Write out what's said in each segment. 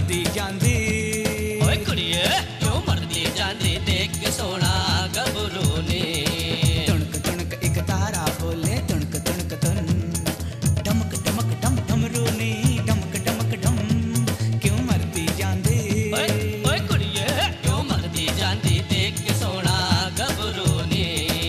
मरदी जांदी ओए कुड़िए क्यों मरदी जांदी देख के सोना गबरू ने तुणक तुणक एक तारा बोले तुणक तुणक तुन डमक डमक डम डमरू ने डमक डमक डम क्यों मरदी जांदी ओए कुड़िए क्यों मरदी जांदी देख के सोना गबरू ने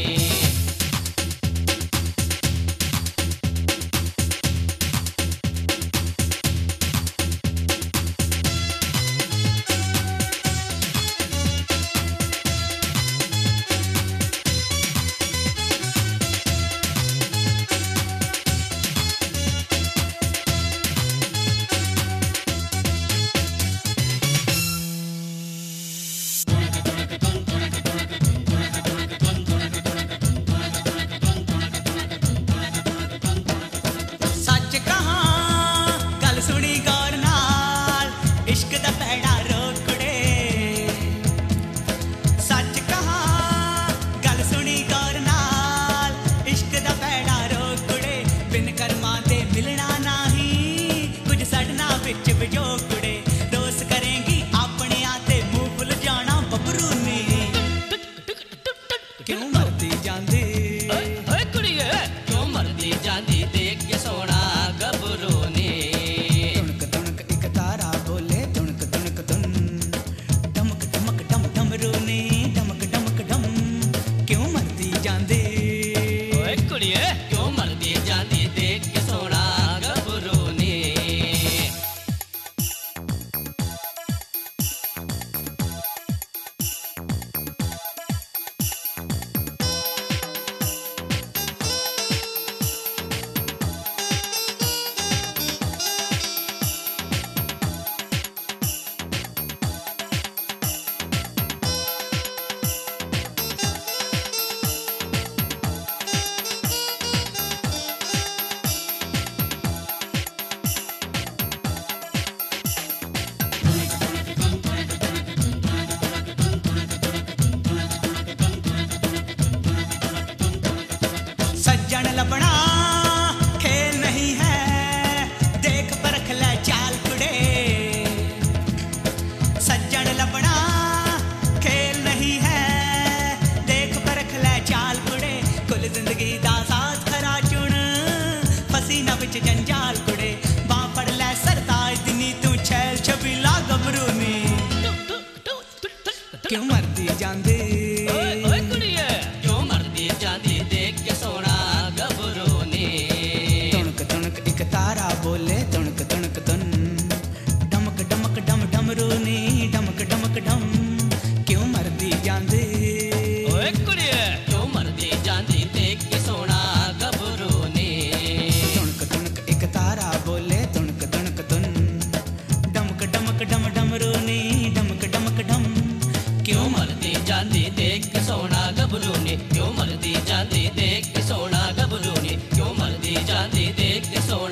सुनी गौर नाल इश्क दा पैड़ा रोक कुड़े सच कहा गल सुनी गौर नाल इश्क दा पैड़ा रोक कुड़े बिन कर्मा दे मिलना नहीं कुछ सड़ना विच विजो कुड़े दोस्त करेंगी अपने आते मुंह भुल जाना बबरू ने क्यों मरदी जांदी ओए कुड़िए क्यों मरदी जांदी देख के सोना गबरू ने क्यों मरदी जांदी देख के सोना गबरू ने सज्जन लबना खेल नहीं है देख परख ले चाल कुड़े सज्जन लबना खेल नहीं है देख परख ले चाल कुड़े कुल जिंदगी दा साथ खरा चुन फसी ना विच जंजाल कुड़े बां फड़ ले सरताज दिनी तू छैल छबीला गबरू ने क्यों मरदी जांदी ओए कुड़िए क्यों मरदी जांदी देख के सोना गबरू ने तुणक तुणक एक तारा बोले तुणक तुणक तुन डमक डमक डम डमरू ने डमक डमक डम क्यों मरदी जांदी ओए कुड़िए क्यों मरदी जांदी देख के सोना गबरू ने तुणक तुणक एक तारा बोले तुणक तुणक तुन डमक डमक डम डमरू ने डमक डमक डम क्यों मरदी जांदी देख के सोना गबरू ने क्यों मरदी जांदी देख के सोना गबरू ने क्यों मरदी जांदी देख के सोना